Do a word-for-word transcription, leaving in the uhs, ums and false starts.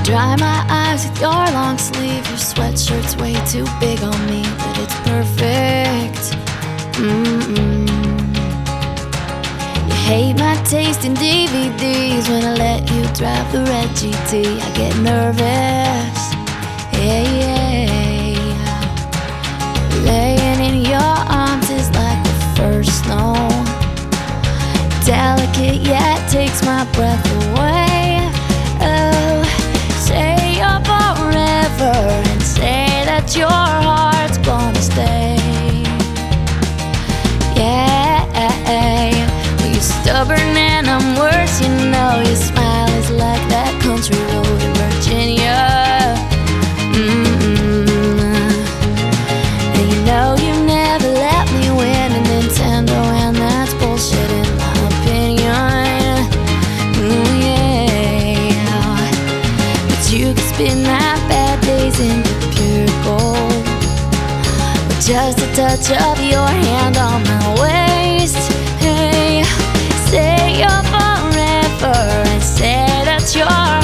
Dry my eyes with your long sleeve. Your sweatshirt's way too big on me, but it's perfect. Mm-mm. You hate my taste in D V Ds. When I let you drive the red G T, I get nervous. Yeah, yeah. Laying in your arms is like the first snow. Delicate yet takes my breath away. Oh, say you're forever and say that your heart's gonna stay. Yeah, well, you're stubborn and I'm worse, you know. Your smile is like that country road in Virginia. Mm-mm. And you know you never let me win a Nintendo, and that's bullshit in my opinion. Ooh, yeah. But you can spin my bad days into pure gold with just a touch of your hand on my waist. Hey, say you're forever and say that you're